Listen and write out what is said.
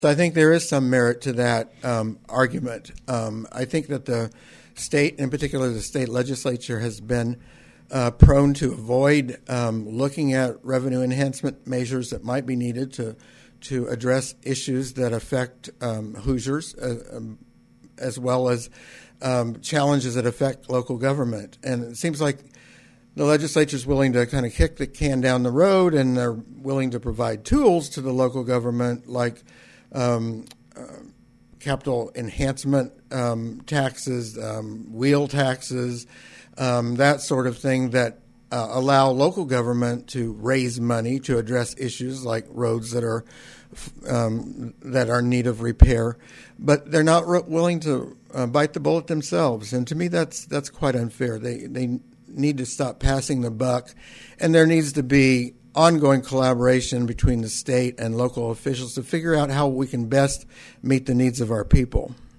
So I think there is some merit to that argument. I think that the state, in particular the state legislature, has been prone to avoid looking at revenue enhancement measures that might be needed to address issues that affect Hoosiers, as well as challenges that affect local government. And it seems like the legislature is willing to kind of kick the can down the road, and they're willing to provide tools to the local government like capital enhancement taxes, wheel taxes, that sort of thing that allow local government to raise money to address issues like roads that are in need of repair, but they're not willing to bite the bullet themselves. And to me, that's quite unfair. They need to stop passing the buck, and there needs to be ongoing collaboration between the state and local officials to figure out how we can best meet the needs of our people.